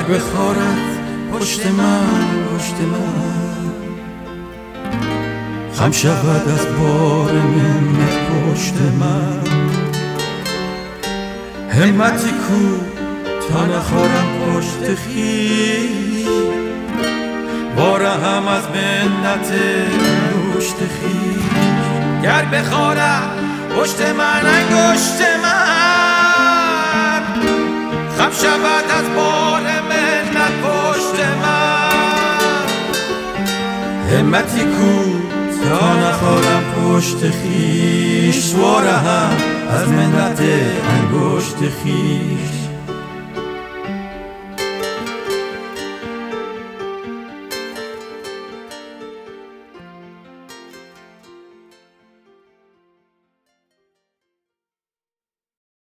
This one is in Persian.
بخارد پشت من خم شود از بار منت پشت من. همتی کو تا نخارم پشت خویش، باره هم از منت پشت خویش. گر بخارد پشت من انگشت من، خم شود از بار منت پشت من. همتی کو تا نخارم پشت خویش، باره هم از منت انگشت خویش.